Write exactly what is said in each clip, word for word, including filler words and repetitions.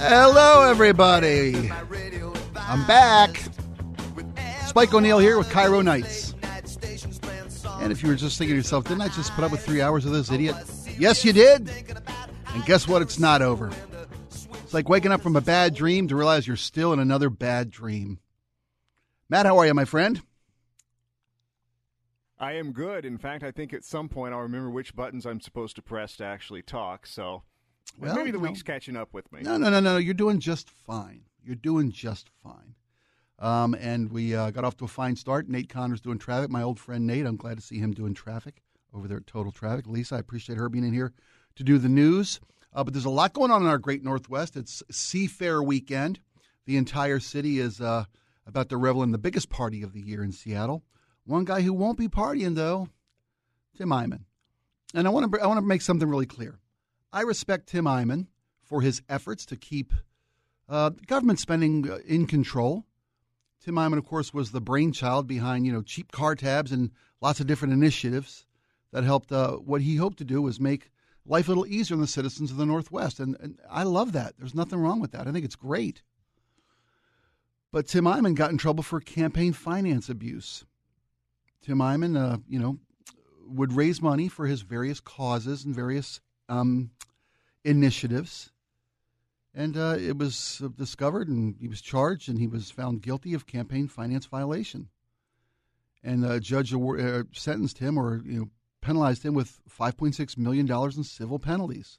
Hello, everybody. I'm back. Spike O'Neill here with Cairo Nights. And if you were just thinking to yourself, didn't I just put up with three hours of this idiot? Yes, you did. And guess what? It's not over. It's like waking up from a bad dream to realize you're still in another bad dream. Matt, how are you, my friend? I am good. In fact, I think at some point I'll remember which buttons I'm supposed to press to actually talk. So well, maybe the week's know. catching up with me. No, no, no, no. You're doing just fine. You're doing just fine. Um, and we uh, got off to a fine start. Nate Connor's doing traffic. My old friend Nate, I'm glad to see him doing traffic over there at Total Traffic. Lisa, I appreciate her being in here to do the news. Uh, but there's a lot going on in our great Northwest. It's Seafair weekend. The entire city is uh, about to revel in the biggest party of the year in Seattle. One guy who won't be partying, though, Tim Eyman. And I want to I want to make something really clear. I respect Tim Eyman for his efforts to keep uh, government spending in control. Tim Eyman, of course, was the brainchild behind, you know, cheap car tabs and lots of different initiatives that helped. Uh, what he hoped to do was make life a little easier on the citizens of the Northwest. And, and I love that. There's nothing wrong with that. I think it's great. But Tim Eyman got in trouble for campaign finance abuse. Tim Eyman, uh, you know, would raise money for his various causes and various um, initiatives. And uh, it was discovered, and he was charged, and he was found guilty of campaign finance violation. And a judge uh, sentenced him, or you know, penalized him with five point six million dollars in civil penalties.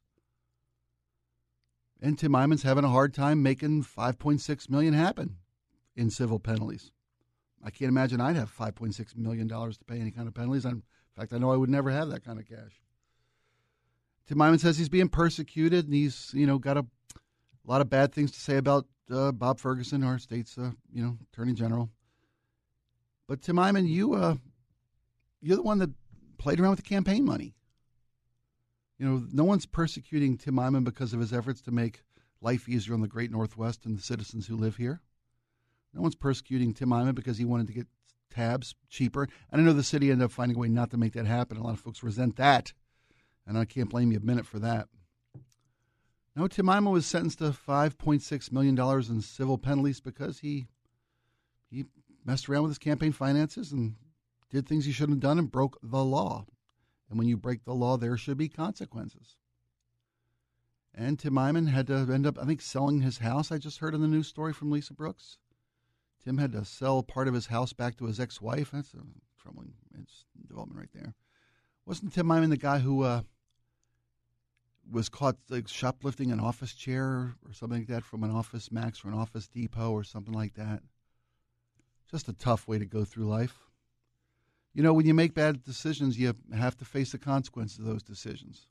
And Tim Eyman's having a hard time making five point six million dollars happen in civil penalties. I can't imagine I'd have five point six million dollars to pay any kind of penalties. In fact, I know I would never have that kind of cash. Tim Eyman says he's being persecuted, and he's, you know, got a, a lot of bad things to say about uh, Bob Ferguson, our state's, uh, you know, Attorney General. But Tim Eyman, you, uh, you're the one that played around with the campaign money. You know, no one's persecuting Tim Eyman because of his efforts to make life easier on the great Northwest and the citizens who live here. No one's persecuting Tim Eyman because he wanted to get tabs cheaper. And I know the city ended up finding a way not to make that happen. A lot of folks resent that, and I can't blame you a minute for that. No, Tim Eyman was sentenced to five point six million dollars in civil penalties because he he messed around with his campaign finances and did things he shouldn't have done and broke the law. And when you break the law, there should be consequences. And Tim Eyman had to end up, I think, selling his house. I just heard in the news story from Lisa Brooks. Tim had to sell part of his house back to his ex-wife. That's a troubling development right there. Wasn't Tim Eyman the guy who uh, was caught like, shoplifting an office chair or something like that from an Office Max or an Office Depot or something like that? Just a tough way to go through life. You know, when you make bad decisions, you have to face the consequences of those decisions.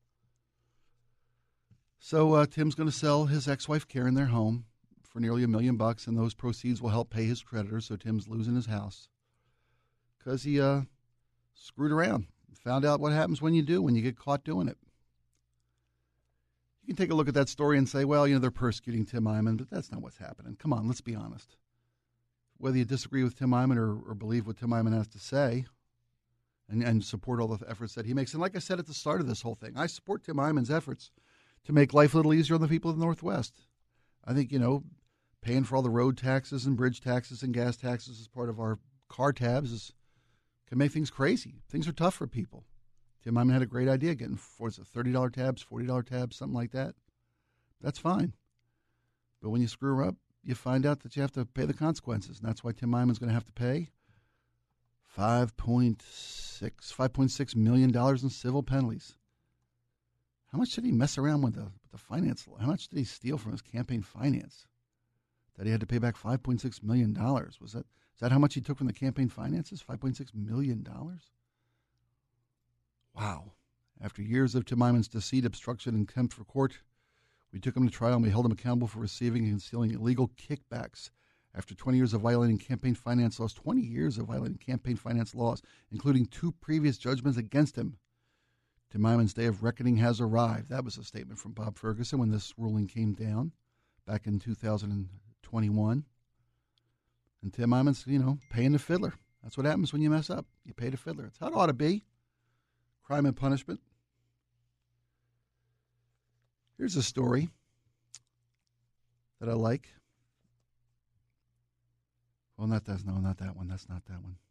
So uh, Tim's going to sell his ex-wife Karen their home for nearly a million bucks, and those proceeds will help pay his creditors, so Tim's losing his house because he uh, screwed around. Found out what happens when you do, when you get caught doing it. You can take a look at that story and say, well, you know, they're persecuting Tim Eyman, but that's not what's happening. Come on, let's be honest. Whether you disagree with Tim Eyman or, or believe what Tim Eyman has to say and, and support all the efforts that he makes. And like I said at the start of this whole thing, I support Tim Eyman's efforts to make life a little easier on the people of the Northwest. I think, you know, paying for all the road taxes and bridge taxes and gas taxes as part of our car tabs is can make things crazy. Things are tough for people. Tim Eyman had a great idea, getting what's it, thirty dollars tabs, forty dollars tabs, something like that. That's fine. But when you screw up, you find out that you have to pay the consequences. And that's why Tim Eyman's going to have to pay five point six million dollars in civil penalties. How much did he mess around with the, with the finance law? How much did he steal from his campaign finance that he had to pay back five point six million dollars? Was that, is that how much he took from the campaign finances, five point six million dollars? Wow. After years of Tim Eyman's deceit, obstruction, and contempt for court, we took him to trial and we held him accountable for receiving and concealing illegal kickbacks. After twenty years of violating campaign finance laws, twenty years of violating campaign finance laws, including two previous judgments against him, Tim Eyman's day of reckoning has arrived. That was a statement from Bob Ferguson when this ruling came down back in two thousand twenty-one. And Tim Eyman's, you know, paying the fiddler. That's what happens when you mess up. You pay the fiddler. It's how it ought to be. Crime and punishment. Here's a story. that I like. Well, not that. No, not that one. That's not that one.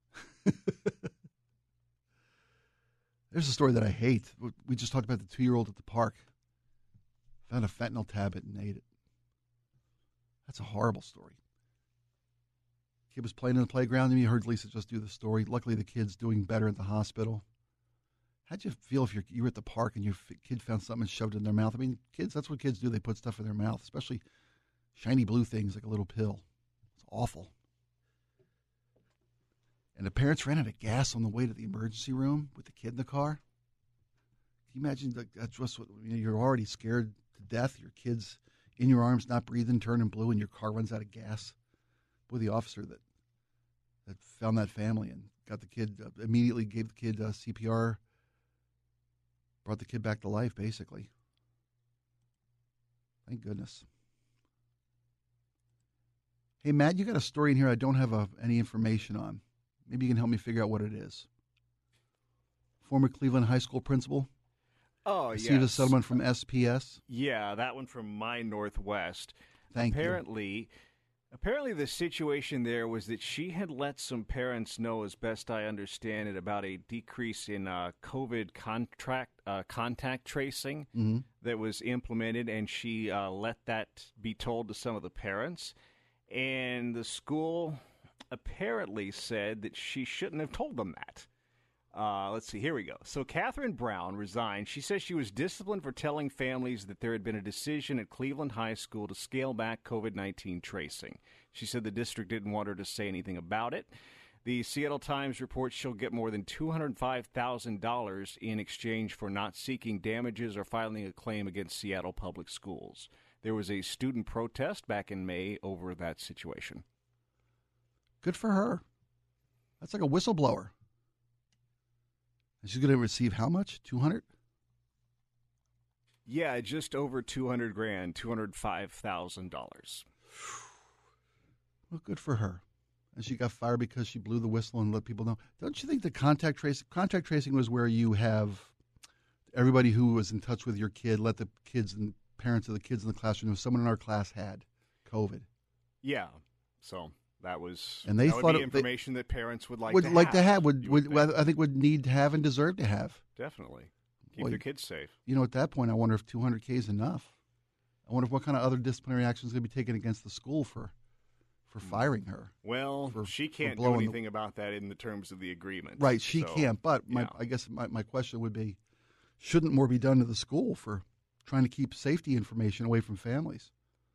There's a story that I hate. We just talked about the two-year-old at the park. Found a fentanyl tablet and ate it. That's a horrible story. Kid was playing in the playground, and you heard Lisa just do the story. Luckily, the kid's doing better at the hospital. How'd you feel if you're, you were at the park and your kid found something and shoved it in their mouth? I mean, kids, that's what kids do. They put stuff in their mouth, especially shiny blue things like a little pill. It's awful. And the parents ran out of gas on the way to the emergency room with the kid in the car. Can you imagine? The, that's just what, you know, you're already scared to death. Your kid's in your arms, not breathing, turning blue, and your car runs out of gas. Boy, the officer that that found that family and got the kid, uh, immediately gave the kid uh, C P R, brought the kid back to life, basically. Thank goodness. Hey, Matt, you got a story in here I don't have uh, any information on. Maybe you can help me figure out what it is. Former Cleveland High School principal. Oh, yes. Received a settlement from S P S. Yeah, that one from My Northwest. Thank apparently, you. Apparently, the situation there was that she had let some parents know, as best I understand it, about a decrease in uh, COVID contract uh, contact tracing mm-hmm. that was implemented, and she uh, let that be told to some of the parents. And the school apparently said that she shouldn't have told them that. Uh, let's see, here we go. So Catherine Brown resigned. She says she was disciplined for telling families that there had been a decision at Cleveland High School to scale back COVID nineteen tracing. She said the district didn't want her to say anything about it. The Seattle Times reports she'll get more than two hundred five thousand dollars in exchange for not seeking damages or filing a claim against Seattle Public Schools. There was a student protest back in May over that situation. Good for her. That's like a whistleblower. And she's going to receive how much? two hundred? Yeah, just over two hundred grand, two hundred five thousand dollars. Well, good for her. And she got fired because she blew the whistle and let people know. Don't you think the contact tracing contact tracing was where you have everybody who was in touch with your kid, let the kids and parents of the kids in the classroom know someone in our class had COVID? Yeah. So that was and they that thought would be it, information they, that parents would like would to like have. to have would, would, would I think would need to have and deserve to have. Definitely. Keep Boy, their kids safe. You know, at that point, I wonder if two hundred K is enough. I wonder if what kind of other disciplinary action is going to be taken against the school for for firing her. Well, for, she can't for do anything the, about that in the terms of the agreement. Right, she so, can't. But my, yeah. I guess my, my question would be, shouldn't more be done to the school for trying to keep safety information away from families?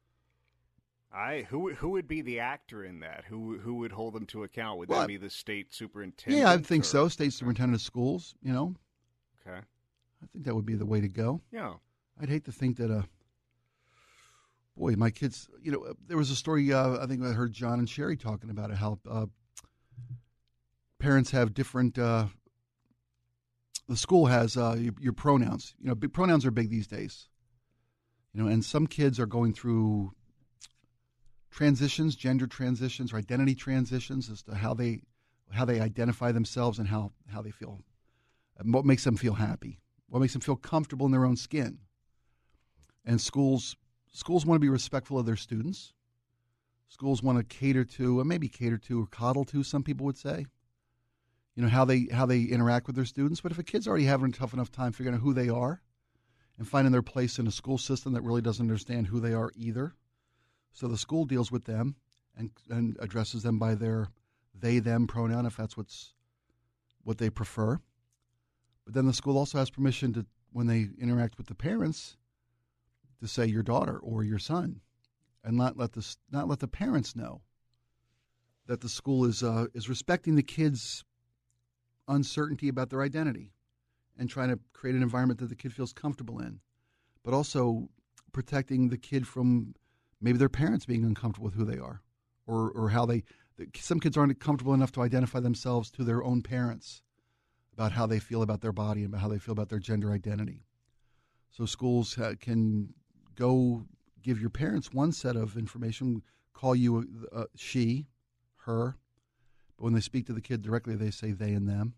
I who who would be the actor in that? Who who would hold them to account? Would well, that be the state superintendent? Yeah, I think or? so. State superintendent of schools, you know. Okay. I think that would be the way to go. Yeah. I'd hate to think that, uh, boy, my kids, you know, there was a story, uh, I think I heard John and Sherry talking about it, how uh, parents have different, uh, the school has uh, your, your pronouns. You know, big, pronouns are big these days. You know, and some kids are going through transitions, gender transitions, or identity transitions as to how they how they identify themselves and how, how they feel, what makes them feel happy. What makes them feel comfortable in their own skin. And schools schools want to be respectful of their students. Schools want to cater to, or maybe cater to or coddle to, some people would say, you know, how they how they interact with their students. But if a kid's already having a tough enough time figuring out who they are and finding their place in a school system that really doesn't understand who they are either, so the school deals with them and, and addresses them by their they, them pronoun, if that's what's what they prefer. But then the school also has permission to, when they interact with the parents, to say your daughter or your son, and not let the not let the parents know that the school is uh, is respecting the kids' uncertainty about their identity and trying to create an environment that the kid feels comfortable in, but also protecting the kid from maybe their parents being uncomfortable with who they are, or or how they. Some kids aren't comfortable enough to identify themselves to their own parents about how they feel about their body and about how they feel about their gender identity. So schools uh, can go give your parents one set of information, call you uh, she, her, but when they speak to the kid directly, they say they and them.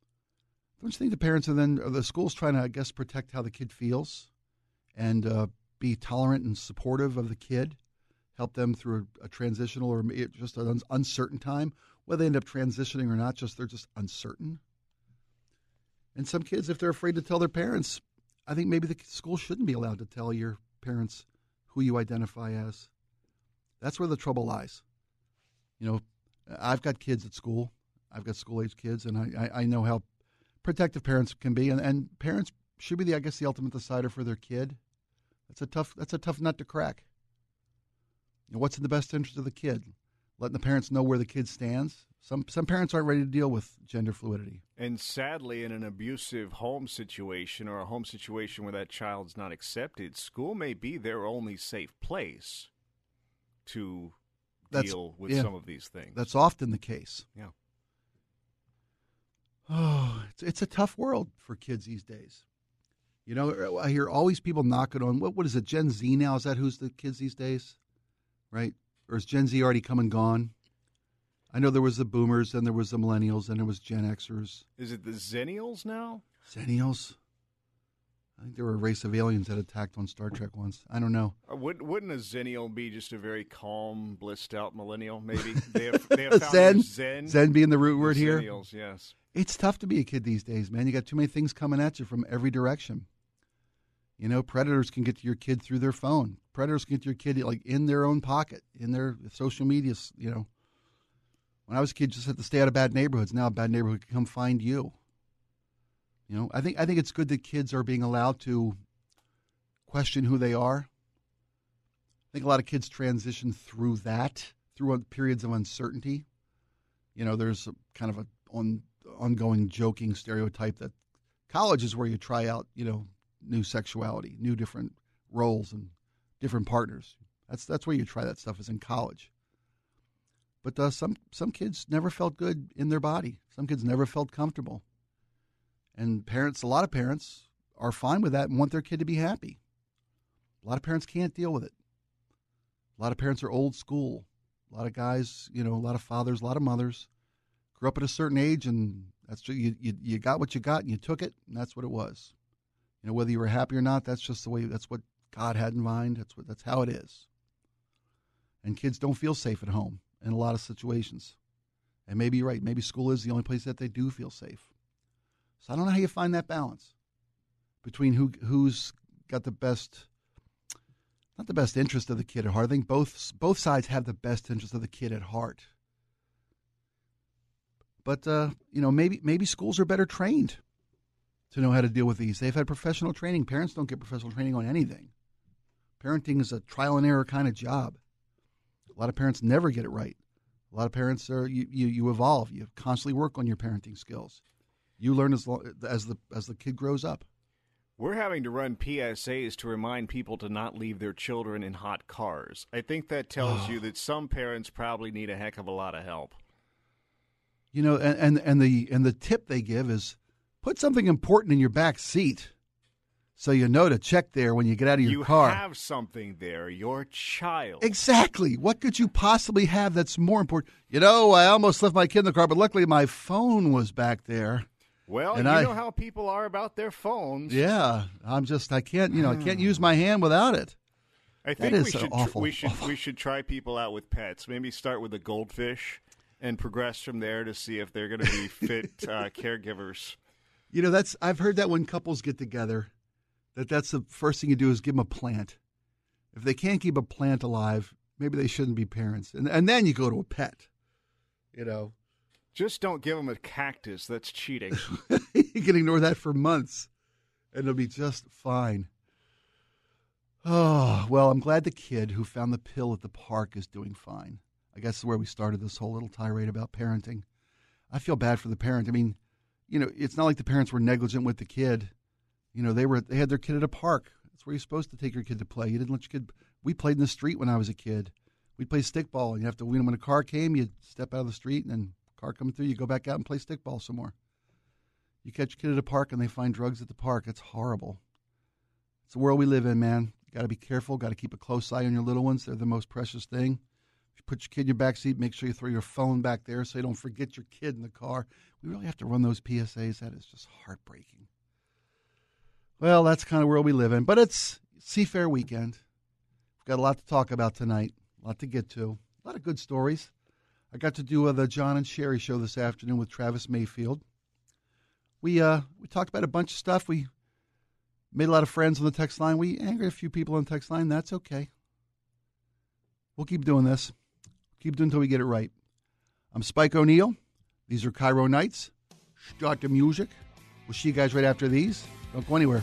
Don't you think the parents are then, or the school's trying to, I guess, protect how the kid feels and uh, be tolerant and supportive of the kid, help them through a, a transitional or just an un- uncertain time. Whether they end up transitioning or not, just they're just uncertain. And some kids, if they're afraid to tell their parents, I think maybe the school shouldn't be allowed to tell your parents who you identify as. That's where the trouble lies. You know, I've got kids at school. I've got school-age kids, and I, I, I know how protective parents can be, and, and parents should be, the, I guess, the ultimate decider for their kid. That's a tough. That's a tough nut to crack. You know, what's in the best interest of the kid? Letting the parents know where the kid stands. Some some parents aren't ready to deal with gender fluidity. And sadly, in an abusive home situation or a home situation where that child's not accepted, school may be their only safe place to That's, deal with yeah, some of these things. That's often the case. Yeah. Oh, it's, it's a tough world for kids these days. You know, I hear always people knocking on, what what is it, Gen Z now? Is that who's the kids these days? Right? Or is Gen Z already come and gone? I know there was the boomers, and there was the millennials, and there was Gen Xers. Is it the Zennials now? Zennials? I think there were a race of aliens that attacked on Star Trek once. I don't know. Or would, wouldn't a Zennial be just a very calm, blissed out millennial, maybe? They have, they have found Zen, Zen. Zen being the root the word here. Zennials, yes. It's tough to be a kid these days, man. You got too many things coming at you from every direction. You know, predators can get to your kid through their phone. Predators can get to your kid like in their own pocket, in their social media. You know, when I was a kid, you just had to stay out of bad neighborhoods. Now a bad neighborhood can come find you. You know, I think I think it's good that kids are being allowed to question who they are. I think a lot of kids transition through that, through periods of uncertainty. You know, there's a kind of a on, ongoing joking stereotype that college is where you try out, you know, new sexuality, new different roles and different partners. That's that's where you try that stuff, is in college. But uh, some some kids never felt good in their body. Some kids never felt comfortable. And parents, a lot of parents are fine with that and want their kid to be happy. A lot of parents can't deal with it. A lot of parents are old school. A lot of guys, you know, a lot of fathers, a lot of mothers grew up at a certain age, and that's you you, you got what you got and you took it, and that's what it was. You know, whether you were happy or not, that's just the way, that's what God had in mind. That's what, that's how it is. And kids don't feel safe at home in a lot of situations. And maybe you're right. Maybe school is the only place that they do feel safe. So I don't know how you find that balance between who who's got the best, not the best interest of the kid at heart. I think both both sides have the best interest of the kid at heart. But uh, you know, maybe maybe schools are better trained to know how to deal with these. They've had professional training. Parents don't get professional training on anything. Parenting is a trial and error kind of job. A lot of parents never get it right. A lot of parents are you you, you evolve. You constantly work on your parenting skills. You learn as long, as the as the kid grows up. We're having to run P S As to remind people to not leave their children in hot cars. I think that tells you that some parents probably need a heck of a lot of help. You know, and, and, and the and the tip they give is put something important in your back seat so you know to check there when you get out of your you car. You have something there, your child. Exactly. What could you possibly have that's more important? You know, I almost left my kid in the car, but luckily my phone was back there. Well, and you I, know how people are about their phones. Yeah, I'm just I can't you know I can't use my hand without it. I think that we is should awful, we should awful. we should try people out with pets. Maybe start with a goldfish and progress from there to see if they're going to be fit uh, caregivers. You know, that's I've heard that when couples get together, that that's the first thing you do is give them a plant. If they can't keep a plant alive, maybe they shouldn't be parents, and and then you go to a pet. You know. Just don't give them a cactus. That's cheating. You can ignore that for months, and it'll be just fine. Oh, well, I'm glad the kid who found the pill at the park is doing fine. I guess where we started this whole little tirade about parenting. I feel bad for the parent. I mean, you know, it's not like the parents were negligent with the kid. You know, they were they had their kid at a park. That's where you're supposed to take your kid to play. You didn't let your kid. We played in the street when I was a kid. We'd play stickball, and you have to, when a car came, you'd step out of the street, and then car coming through, you go back out and play stickball some more. You catch your kid at a park and they find drugs at the park. It's horrible. It's the world we live in, man. You got to be careful. Got to keep a close eye on your little ones. They're the most precious thing. If you put your kid in your back seat, make sure you throw your phone back there so you don't forget your kid in the car. We really have to run those P S As. That is just heartbreaking. Well, that's the kind of world we live in. But it's Seafair weekend. We've got a lot to talk about tonight, a lot to get to, a lot of good stories. I got to do uh, the John and Sherry show this afternoon with Travis Mayfield. We uh we talked about a bunch of stuff. We made a lot of friends on the text line. We angered a few people on the text line. That's okay. We'll keep doing this. Keep doing until we get it right. I'm Spike O'Neill. These are Cairo Nights. Start the music. We'll see you guys right after these. Don't go anywhere.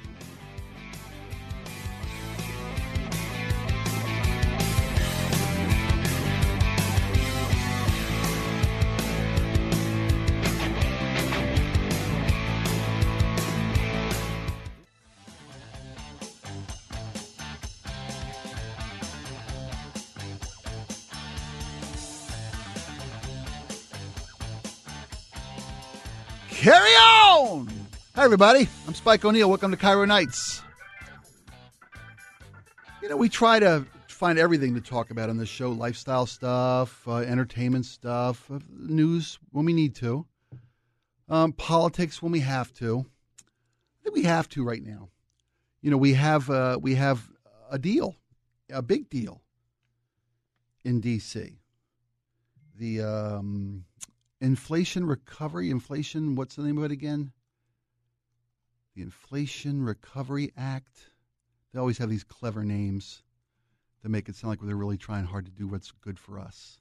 Carry on! Hi, everybody. I'm Spike O'Neill. Welcome to Cairo Nights. You know, we try to find everything to talk about on this show. Lifestyle stuff, uh, entertainment stuff, uh, news when we need to, um, politics when we have to. I think we have to right now. You know, we have, uh, we have a deal, a big deal in D C The... Um, Inflation Recovery, inflation, what's the name of it again? The Inflation Recovery Act. They always have these clever names that make it sound like they're really trying hard to do what's good for us.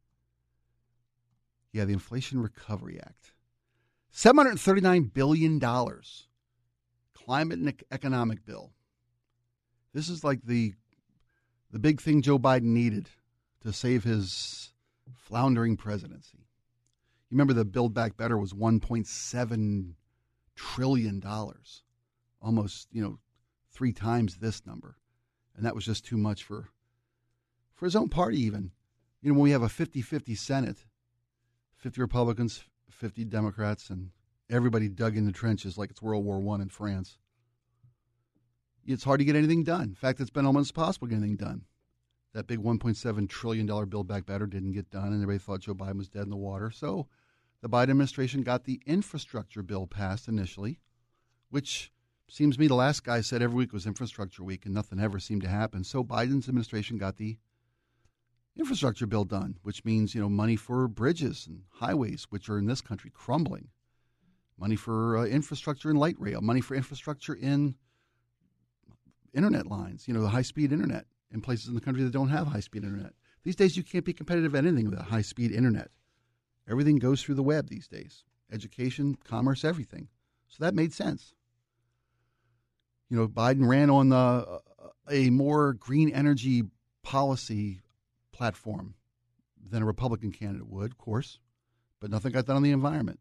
Yeah, the Inflation Recovery Act. seven hundred thirty-nine billion dollars. Climate and economic bill. This is like the the big thing Joe Biden needed to save his floundering presidency. Remember, the Build Back Better was one point seven trillion dollars, almost, you know, three times this number. And that was just too much for for his own party even. You know, when we have a fifty-fifty Senate, fifty Republicans, fifty Democrats, and everybody dug in the trenches like it's World War One in France, it's hard to get anything done. In fact, it's been almost impossible to get anything done. That big one point seven trillion dollars Build Back Better didn't get done, and everybody thought Joe Biden was dead in the water. So the Biden administration got the infrastructure bill passed initially, which seems to me the last guy said every week was infrastructure week, and nothing ever seemed to happen. So Biden's administration got the infrastructure bill done, which means, you know, money for bridges and highways, which are in this country crumbling, money for uh, infrastructure in light rail, money for infrastructure in internet lines, you know, the high-speed internet in places in the country that don't have high-speed internet. These days, you can't be competitive at anything with a high-speed internet. Everything goes through the web these days. Education, commerce, everything. So that made sense. You know, Biden ran on the, a more green energy policy platform than a Republican candidate would, of course, but nothing got done on the environment.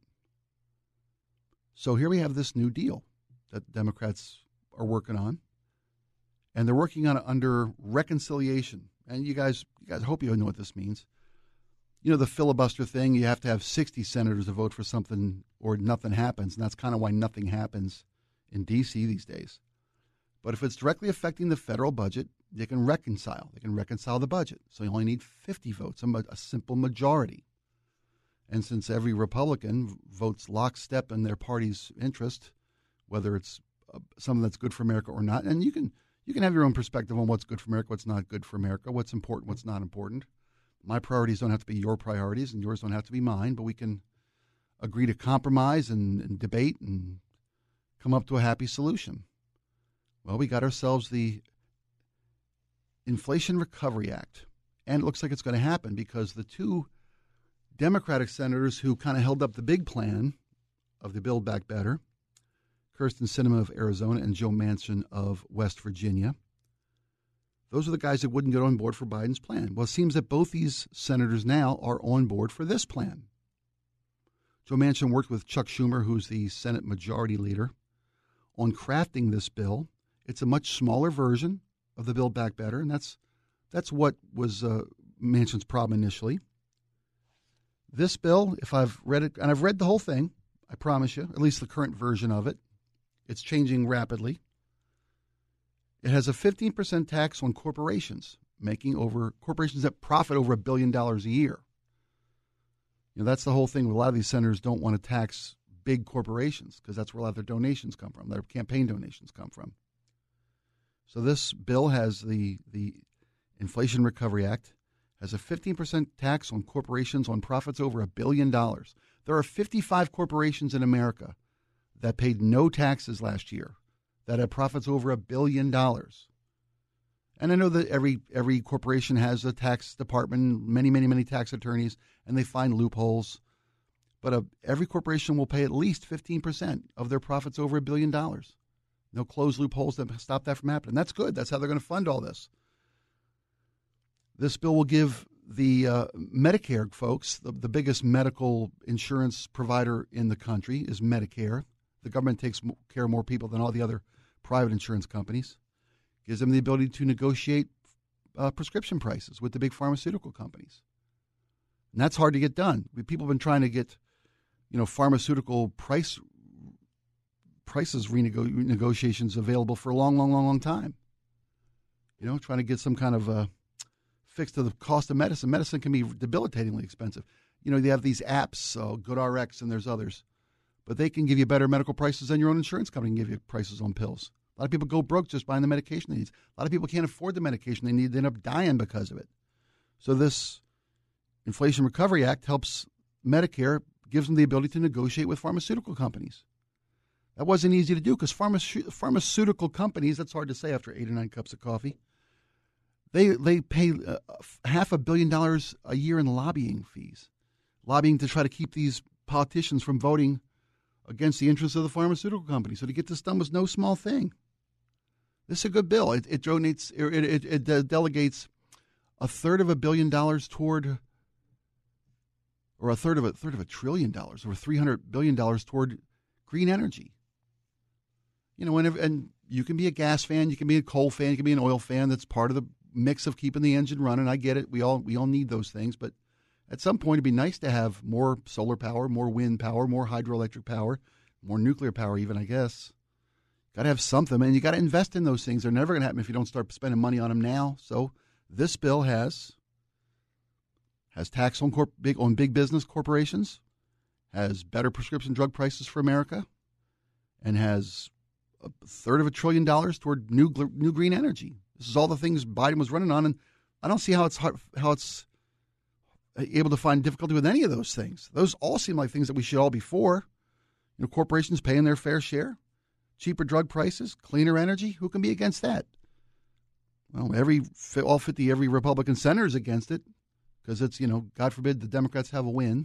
So here we have this new deal that Democrats are working on. And they're working on it under reconciliation. And you guys, you guys, I hope you know what this means. You know, the filibuster thing, you have to have sixty senators to vote for something or nothing happens. And that's kind of why nothing happens in D C these days. But if it's directly affecting the federal budget, they can reconcile. They can reconcile the budget. So you only need fifty votes, a, a simple majority. And since every Republican votes lockstep in their party's interest, whether it's uh, something that's good for America or not, and you can you can have your own perspective on what's good for America, what's not good for America, what's important, what's not important. My priorities don't have to be your priorities, and yours don't have to be mine, but we can agree to compromise and, and debate and come up to a happy solution. Well, we got ourselves the Inflation Recovery Act, and it looks like it's going to happen because the two Democratic senators who kind of held up the big plan of the Build Back Better, Kyrsten Sinema of Arizona and Joe Manchin of West Virginia, those are the guys that wouldn't get on board for Biden's plan. Well, it seems that both these senators now are on board for this plan. Joe Manchin worked with Chuck Schumer, who's the Senate Majority Leader, on crafting this bill. It's a much smaller version of the Build Back Better, and that's that's what was uh, Manchin's problem initially. This bill, if I've read it, and I've read the whole thing, I promise you, at least the current version of it, it's changing rapidly. It has a fifteen percent tax on corporations, making over corporations that profit over a billion dollars a year. You know, that's the whole thing. A lot of these senators don't want to tax big corporations because that's where a lot of their donations come from, their campaign donations come from. So this bill has the the Inflation Recovery Act, has a fifteen percent tax on corporations on profits over a billion dollars. There are fifty-five corporations in America that paid no taxes last year that had profits over a billion dollars. And I know that every every corporation has a tax department, many, many, many tax attorneys, and they find loopholes. But uh, every corporation will pay at least fifteen percent of their profits over a billion dollars. They'll close loopholes that stop that from happening. That's good. That's how they're going to fund all this. This bill will give the uh, Medicare folks, the, the biggest medical insurance provider in the country is Medicare. The government takes care of more people than all the other private insurance companies. Gives them the ability to negotiate uh, prescription prices with the big pharmaceutical companies. And that's hard to get done. People have been trying to get, you know, pharmaceutical price prices renego- renegotiations available for a long, long, long, long time. You know, trying to get some kind of uh, fix to the cost of medicine. Medicine can be debilitatingly expensive. You know, they have these apps, so GoodRx and there's others, but they can give you better medical prices than your own insurance company can give you prices on pills. A lot of people go broke just buying the medication they need. A lot of people can't afford the medication they need. They end up dying because of it. So this Inflation Recovery Act helps Medicare, gives them the ability to negotiate with pharmaceutical companies. That wasn't easy to do because pharma- pharmaceutical companies, that's hard to say after eight or nine cups of coffee, they they pay uh, half a billion dollars a year in lobbying fees, lobbying to try to keep these politicians from voting against the interests of the pharmaceutical companies. So to get this done was no small thing. This is a good bill. It, it donates, it, it, it, it delegates a third of a billion dollars toward, or a third of a third of a trillion dollars, or three hundred billion dollars toward green energy. You know, whenever, and you can be a gas fan, you can be a coal fan, you can be an oil fan. That's part of the mix of keeping the engine running. I get it. We all we all need those things, but at some point it'd be nice to have more solar power, more wind power, more hydroelectric power, more nuclear power even, I guess. Got to have something, and you got to invest in those things. They're never going to happen if you don't start spending money on them now. So this bill has has tax on corp, big on big business corporations, has better prescription drug prices for America, and has a third of a trillion dollars toward new new green energy. This is all the things Biden was running on, and I don't see how it's hard, how it's able to find difficulty with any of those things. Those all seem like things that we should all be for. You know, corporations paying their fair share, cheaper drug prices, cleaner energy. Who can be against that? Well, every all fifty, every Republican senator is against it because it's, you know, God forbid the Democrats have a win.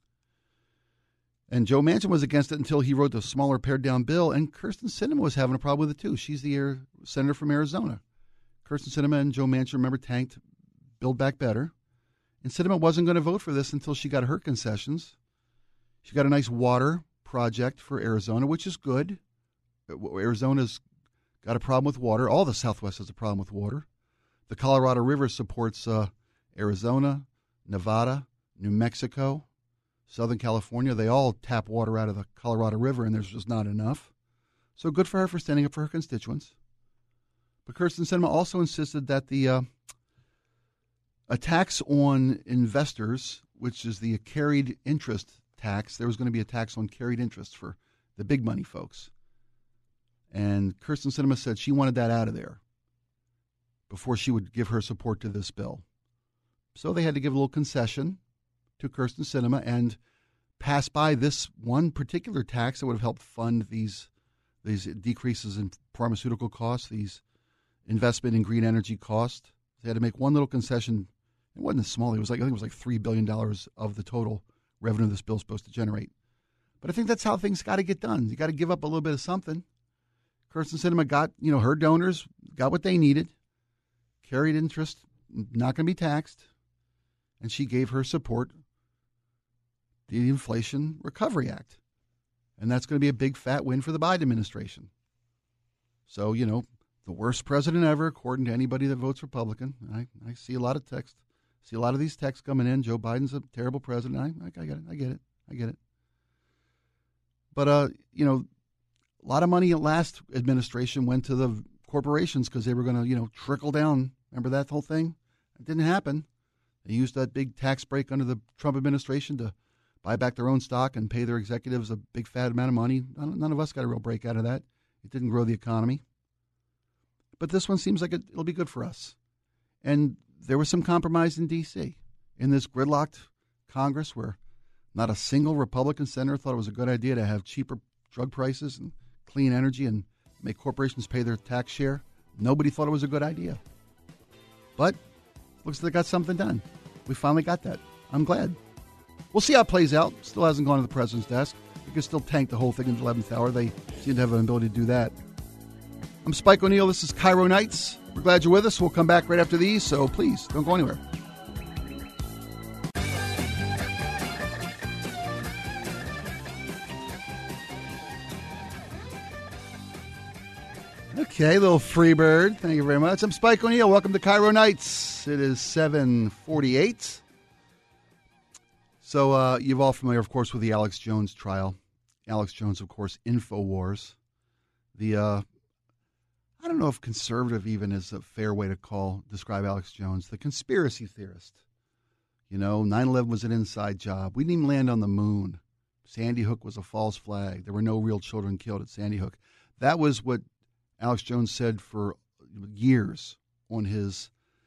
And Joe Manchin was against it until he wrote the smaller pared-down bill, and Kyrsten Sinema was having a problem with it, too. She's the uh, senator from Arizona. Kyrsten Sinema and Joe Manchin, remember, tanked Build Back Better. And Sinema wasn't going to vote for this until she got her concessions. She got a nice water project for Arizona, which is good. Arizona's got a problem with water. All the Southwest has a problem with water. The Colorado River supports uh, Arizona, Nevada, New Mexico, Southern California. They all tap water out of the Colorado River, and there's just not enough. So good for her for standing up for her constituents. But Kyrsten Sinema also insisted that the uh, a tax on investors, which is the carried interest tax, there was going to be a tax on carried interest for the big money folks. And Kyrsten Sinema said she wanted that out of there before she would give her support to this bill. So they had to give a little concession to Kyrsten Sinema and pass by this one particular tax that would have helped fund these these decreases in pharmaceutical costs, these investment in green energy costs. They had to make one little concession. It wasn't small. It was like I think it was like three billion dollars of the total revenue this bill's supposed to generate. But I think that's how things got to get done. You got to give up a little bit of something. Kyrsten Sinema got, you know, her donors got what they needed. Carried interest, not going to be taxed. And she gave her support to the Inflation Recovery Act. And that's going to be a big fat win for the Biden administration. So, you know, the worst president ever, according to anybody that votes Republican. I, I see a lot of text, see a lot of these texts coming in. Joe Biden's a terrible president. I, I, I get it. I get it. I get it. But, uh, you know, a lot of money last administration went to the corporations because they were going to, you know, trickle down. Remember that whole thing? It didn't happen. They used that big tax break under the Trump administration to buy back their own stock and pay their executives a big fat amount of money. None, none of us got a real break out of that. It didn't grow the economy. but this one seems like it, it'll be good for us. And there was some compromise in D C in this gridlocked Congress where not a single Republican senator thought it was a good idea to have cheaper drug prices and clean energy and make corporations pay their tax share. Nobody thought it was a good idea. But looks like they got something done. We finally got that. I'm glad. We'll see how it plays out. Still hasn't gone to the president's desk. You can still tank the whole thing in the eleventh hour. They seem to have an ability to do that. I'm Spike O'Neill. This is Cairo Nights. We're glad you're with us. We'll come back right after these, so please don't go anywhere. Okay, little free bird. Thank you very much. I'm Spike O'Neill. Welcome to Cairo Nights. It is seven forty-eight. So uh, you're all familiar, of course, with the Alex Jones trial. Alex Jones, of course, InfoWars. The, uh, I don't know if conservative even is a fair way to call, describe Alex Jones. The conspiracy theorist. You know, nine eleven was an inside job. We didn't even land on the moon. Sandy Hook was a false flag. There were no real children killed at Sandy Hook. That was what Alex Jones said for years on his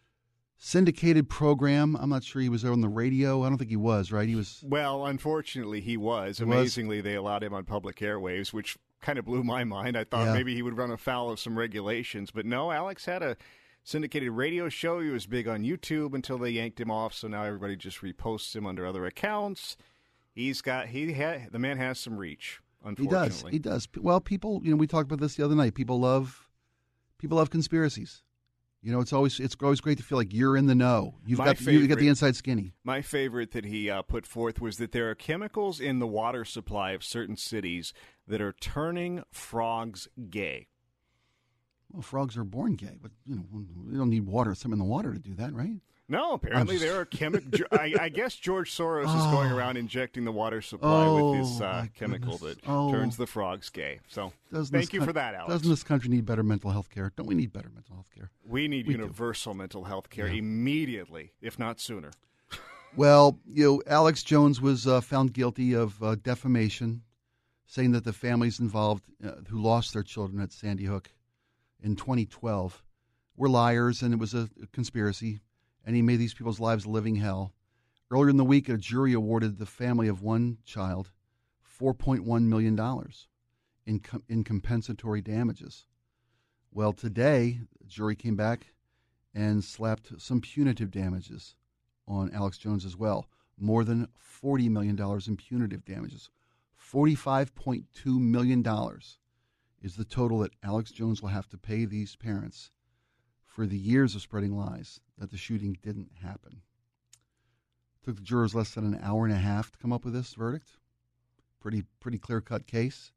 syndicated program. I'm not sure he was there on the radio. I don't think he was, right? He was. Well, unfortunately, he was. He Amazingly, was. They allowed him on public airwaves, which kind of blew my mind. I thought Yeah. maybe he would run afoul of some regulations. But no, Alex had a syndicated radio show. He was big on YouTube until they yanked him off, so now everybody just reposts him under other accounts. He's got, he had, the man has some reach. He does. He does. Well, people, you know, we talked about this the other night. People love, people love conspiracies. You know, it's always it's always great to feel like you're in the know. You've My got favorite, you got the inside skinny. My favorite that he uh, put forth was that there are chemicals in the water supply of certain cities that are turning frogs gay. Well, frogs are born gay, but you know, we don't need water, something in the water to do that, right? No, apparently just... there are chemicals. I, I guess George Soros oh. is going around injecting the water supply oh, with his uh, chemical goodness. that oh. turns the frogs gay. So doesn't thank you co- for that, Alex. Doesn't this country need better mental health care? Don't we need better mental health care? We need we universal do. mental health care yeah. immediately, if not sooner. Well, you know, Alex Jones was uh, found guilty of uh, defamation, saying that the families involved uh, who lost their children at Sandy Hook in twenty twelve were liars, and it was a, a conspiracy. And he made these people's lives a living hell. Earlier in the week, a jury awarded the family of one child four point one million dollars in, com- in compensatory damages. Well, today, the jury came back and slapped some punitive damages on Alex Jones as well. More than forty million dollars in punitive damages. forty-five point two million dollars is the total that Alex Jones will have to pay these parents for the years of spreading lies that the shooting didn't happen. It took the jurors less than an hour and a half to come up with this verdict. Pretty pretty clear-cut case.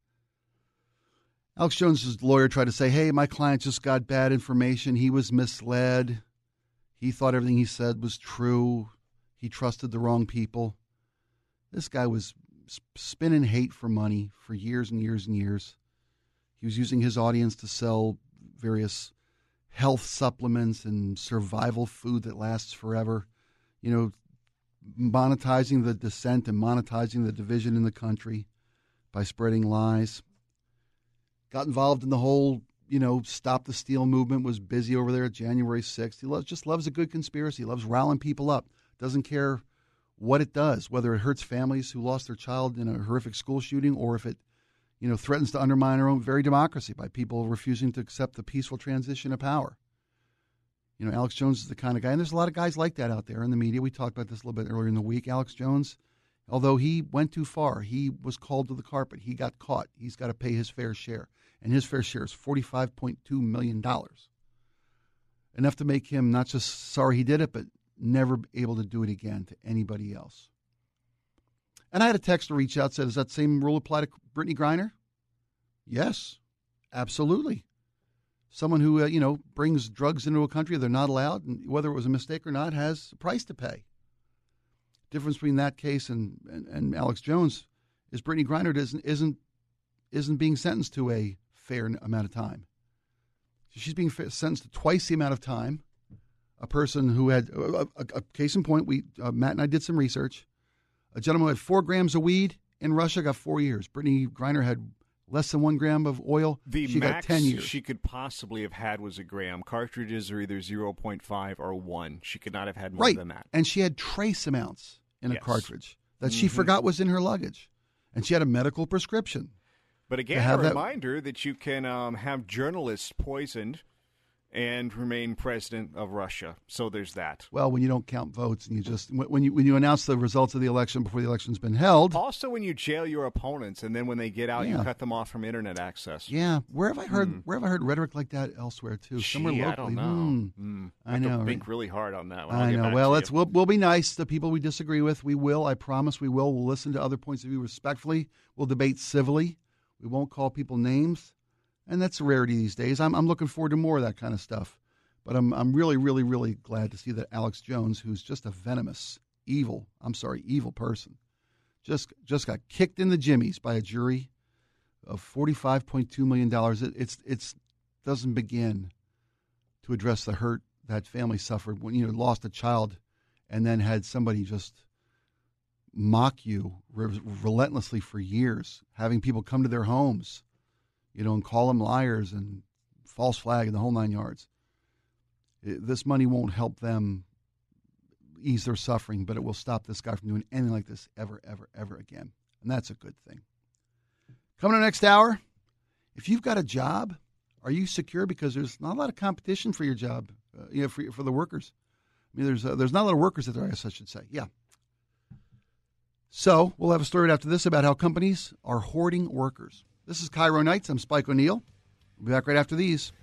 Alex Jones' lawyer tried to say, hey, my client just got bad information. He was misled. He thought everything he said was true. He trusted the wrong people. This guy was spinning hate for money for years and years and years. He was using his audience to sell various health supplements and survival food that lasts forever, you know, monetizing the dissent and monetizing the division in the country by spreading lies. Got involved in the whole, you know, Stop the Steal movement, was busy over there at January sixth. He loves, just loves a good conspiracy. He loves riling people up. Doesn't care what it does, whether it hurts families who lost their child in a horrific school shooting or if it, you know, threatens to undermine our own very democracy by people refusing to accept the peaceful transition of power. You know, Alex Jones is the kind of guy, and there's a lot of guys like that out there in the media. We talked about this a little bit earlier in the week. Alex Jones, although he went too far, he was called to the carpet. He got caught. He's got to pay his fair share, and his fair share is forty-five point two million dollars. Enough to make him not just sorry he did it, but never able to do it again to anybody else. And I had a texter reach out, said, does that same rule apply to Brittany Griner? Yes, absolutely. Someone who, uh, you know, brings drugs into a country they're not allowed, and whether it was a mistake or not, has a price to pay. Difference between that case and, and, and Alex Jones is Brittany Griner isn't, isn't, isn't being sentenced to a fair amount of time. She's being sentenced to twice the amount of time. A person who had, a, a, a case in point, we uh, Matt and I did some research. A gentleman who had four grams of weed in Russia got four years. Brittany Griner had less than one gram of oil, The she max got ten years. she could possibly have had was a gram. Cartridges are either zero point five or one. She could not have had more right. than that. And she had trace amounts in Yes. a cartridge that she Mhm. forgot was in her luggage. And she had a medical prescription. But again, a have that- reminder that you can um, have journalists poisoned and remain president of Russia. So there's that. Well, when you don't count votes and you just when you when you announce the results of the election before the election's been held. Also, when you jail your opponents and then when they get out, Yeah. you cut them off from internet access. Yeah, where have I heard Hmm. where have I heard rhetoric like that elsewhere too? Somewhere Gee, locally. I don't know. Hmm. Mm. I I have know, to right? think really hard on that one. I'll I get know. back Well, to let's you. we'll, we'll be nice to people we disagree with. We will. I promise we will. We'll listen to other points of view respectfully. We'll debate civilly. We won't call people names, and that's a rarity these days. I'm I'm looking forward to more of that kind of stuff. But I'm I'm really really really glad to see that Alex Jones, who's just a venomous, evil, I'm sorry, evil person, just just got kicked in the jimmies by a jury of forty-five point two million dollars. It, it's it's doesn't begin to address the hurt that family suffered when you know lost a child, and then had somebody just mock you re- relentlessly for years, having people come to their homes, you know, and call them liars and false flag and the whole nine yards. It, this money won't help them ease their suffering, but it will stop this guy from doing anything like this ever, ever, ever again. And that's a good thing. Coming up next hour, if you've got a job, are you secure? Because there's not a lot of competition for your job, uh, you know, for, for the workers. I mean, there's uh, there's not a lot of workers out there, I guess I should say. Yeah. So we'll have a story after this about how companies are hoarding workers. This is Cairo Nights. I'm Spike O'Neill. We'll be back right after these.